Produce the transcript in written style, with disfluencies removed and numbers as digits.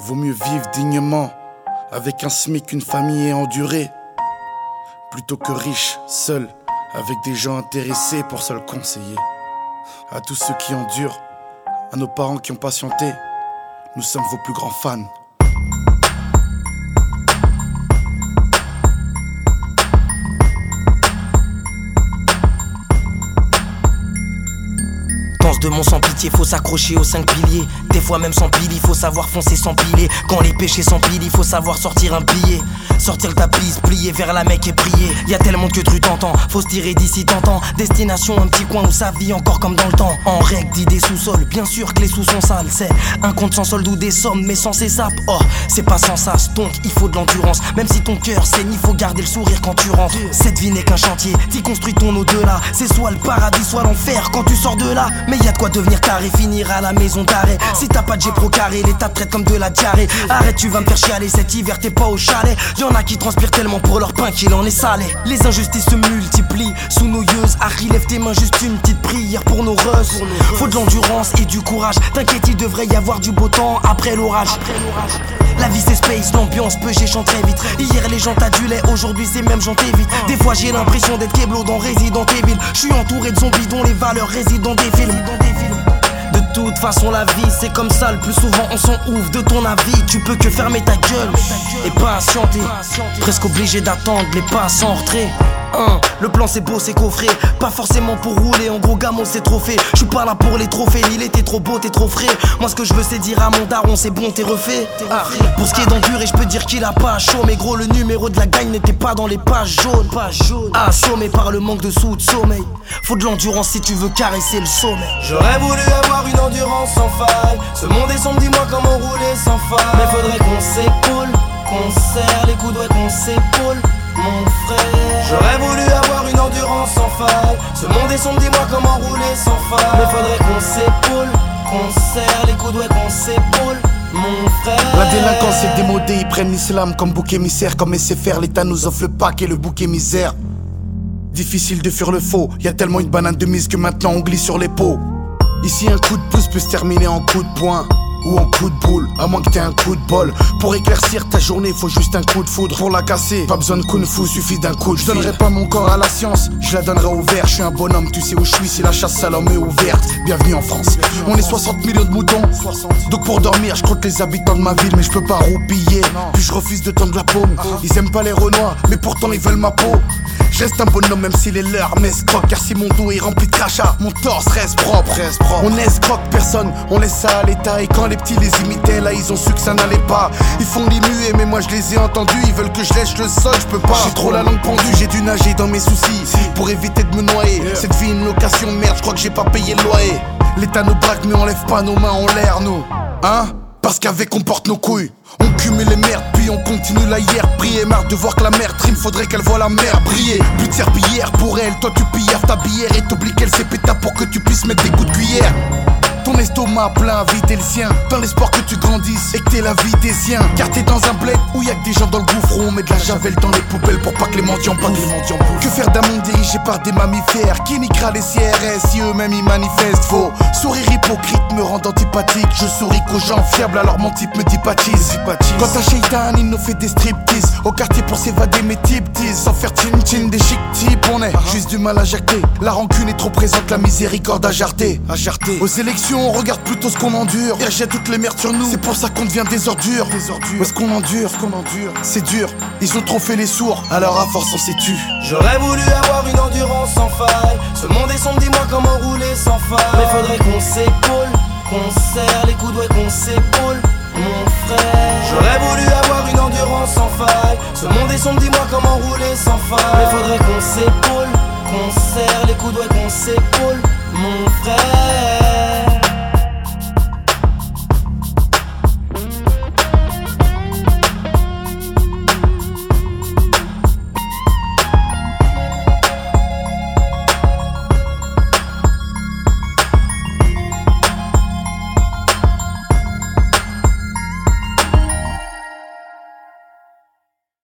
Vaut mieux vivre dignement, avec un SMIC, une famille et endurer, plutôt que riche, seul, avec des gens intéressés pour se le conseiller. À tous ceux qui endurent, à nos parents qui ont patienté, nous sommes vos plus grands fans. De mon sans pitié, faut s'accrocher aux 5 piliers. Des fois même sans pile, il faut savoir foncer sans piler. Quand les péchés s'empilent, il faut savoir sortir un billet. Sortir le tapis, se plier vers la Mecque et prier. Y'a tellement que tu t'entends, faut se tirer d'ici t'entends. Destination un petit coin où ça vit encore comme dans le temps. En règle d'idées sous-sol, bien sûr que les sous sont sales. C'est un compte sans solde ou des sommes mais sans ces sapes. Oh, c'est pas sans sas, donc il faut de l'endurance. Même si ton cœur saigne, il faut garder le sourire quand tu rentres. Cette vie n'est qu'un chantier, t'y construis ton au-delà. C'est soit le paradis, soit l'enfer quand tu sors de là. Mais y'a de quoi devenir taré, finir à la maison d'arrêt. Si t'as pas de G-Pro carré, l'État te traite comme de la diarrhée. Arrête, tu vas me faire chialer, cet hiver t'es pas au chalet. Y'en a qui transpirent tellement pour leur pain qu'il en est salé. Les injustices se multiplient sous nos yeux. Harry, lève tes mains, juste une petite prière pour nos russes. Faut de l'endurance et du courage. T'inquiète, il devrait y avoir du beau temps après l'orage. La vie c'est space, l'ambiance peut j'échante très vite. Hier les gens t'adulaient, aujourd'hui c'est même gens t'évitent. Des fois j'ai l'impression d'être Keblo dans Resident Evil. J'suis entouré de zombies dont les valeurs résident dans des films. De toute façon la vie c'est comme ça, le plus souvent on s'en ouvre de ton avis. Tu peux que fermer ta gueule et patienter. Presque obligé d'attendre les pas sans retrait. Le plan c'est beau, c'est coffré. Pas forcément pour rouler, en gros gamo c'est trophée. J'suis pas là pour les trophées, il était trop beau, t'es trop frais. Moi ce que je veux c'est dire à mon daron c'est bon, t'es refait. Pour ce qui est d'endurer, je peux dire qu'il a pas chaud. Mais gros le numéro de la gagne n'était pas dans les pages jaunes. Assommé par le manque de sous, de sommeil. Faut de l'endurance si tu veux caresser le sommet. J'aurais voulu avoir une endurance sans faille. Ce monde est sombre, dis-moi comment rouler sans faille. Mais faudrait qu'on s'épaule, qu'on serre les coudes, ouais qu'on s'épaule, mon frère. J'aurais voulu avoir une endurance sans faille. Ce monde est sombre, dis-moi comment rouler sans faille. Mais faudrait qu'on s'épaule, qu'on serre les coudes, ouais qu'on s'épaule, mon frère. La délinquance est démodée, ils prennent l'islam comme bouc émissaire. Comme SFR, l'État nous offre le pack et le bouc émissaire. Difficile de fuir le faux, y'a tellement une banane de mise que maintenant on glisse sur les pots. Ici un coup de pouce peut se terminer en coup de poing ou en coup de boule, à moins que t'aies un coup de bol. Pour éclaircir ta journée, faut juste un coup de foudre. Pour la casser, pas besoin de kung-fu, suffit d'un coup de fil. Je donnerai pas mon corps à la science, je la donnerai au vert. Je suis un bonhomme, tu sais où je suis, si la chasse à l'homme est ouverte. Bienvenue en France, on est 60 millions de moutons. Donc pour dormir, je compte les habitants de ma ville. Mais je peux pas roupiller, puis je refuse de tendre la paume. Ils aiment pas les renois, mais pourtant ils veulent ma peau. Je reste un bonhomme même s'il est l'heure m'escroque. Car si mon dos est rempli de crachats, mon torse reste propre. On escroque personne, on laisse ça à l'état. Et quand les petits les imitaient, là ils ont su que ça n'allait pas. Ils font les muets mais moi je les ai entendus. Ils veulent que je lèche le sol, je peux pas. J'ai trop la langue pendue, j'ai dû nager dans mes soucis pour éviter de me noyer. Cette vie une location, merde, je crois que j'ai pas payé le loyer. L'État nous braque mais on lève pas nos mains en l'air nous. Parce qu'avec on porte nos couilles. On cumule les merdes, puis on continue la hier. Prier, marre de voir que la mer trime, faudrait qu'elle voie la mer briller. But de serpillière pour elle, toi tu pilles ta bière. Et t'oublies qu'elle s'est péta pour que tu puisses mettre des coups de cuillère. Ton estomac plein à vider le sien, dans l'espoir que tu grandisses et que t'aies la vie des siens. Car t'es dans un bled où y'a que des gens dans le gouffre. On met de la javel dans les poubelles pour pas que les mendiants bouffent. Que faire d'un monde dirigé par des mammifères qui niquera les CRS si eux-mêmes ils manifestent. Faux sourire hypocrite me rend antipathique. Je souris qu'aux gens fiables alors mon type me dipatise. Quand un shaitan il nous fait des striptease au quartier pour s'évader mes types disent. Sans faire chin-chin des chic types on est juste du mal à jacter. La rancune est trop présente, la miséricorde à jarter. Aux élections on regarde plutôt ce qu'on endure. Et jette toutes les merdes sur nous, c'est pour ça qu'on devient des ordures. Où est-ce qu'on endure, c'est dur. Ils ont trop fait les sourds, alors à force on s'est tu. J'aurais voulu avoir une endurance sans faille. Ce monde est sombre, dis-moi comment rouler sans faille. Mais faudrait qu'on s'épaule, qu'on serre les coudes, ouais qu'on s'épaule, mon frère. J'aurais voulu avoir une endurance sans faille. Ce monde est sombre, dis-moi comment rouler sans faille. Mais faudrait qu'on s'épaule, qu'on serre les coudes, ouais qu'on s'épaule, mon frère.